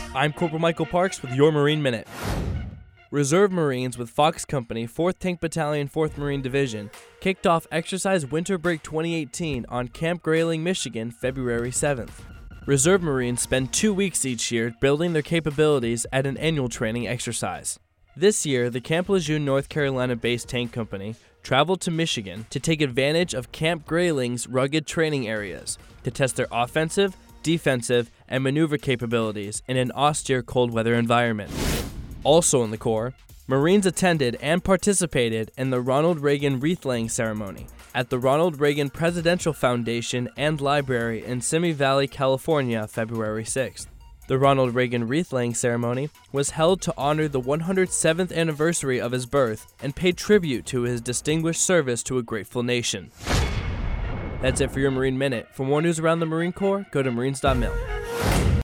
I'm Corporal Michael Parks with your Marine Minute. Reserve Marines with Fox Company, 4th Tank Battalion, 4th Marine Division, kicked off Exercise Winter Break 2018 on Camp Grayling, Michigan, February 7th. Reserve Marines spend 2 weeks each year building their capabilities at an annual training exercise. This year, the Camp Lejeune, North Carolina-based tank company traveled to Michigan to take advantage of Camp Grayling's rugged training areas to test their offensive, defensive, and maneuver capabilities in an austere cold weather environment. Also in the Corps, Marines attended and participated in the Ronald Reagan wreath-laying ceremony at the Ronald Reagan Presidential Foundation and Library in Simi Valley, California, February 6th. The Ronald Reagan wreath-laying ceremony was held to honor the 107th anniversary of his birth and pay tribute to his distinguished service to a grateful nation. That's it for your Marine Minute. For more news around the Marine Corps, go to marines.mil.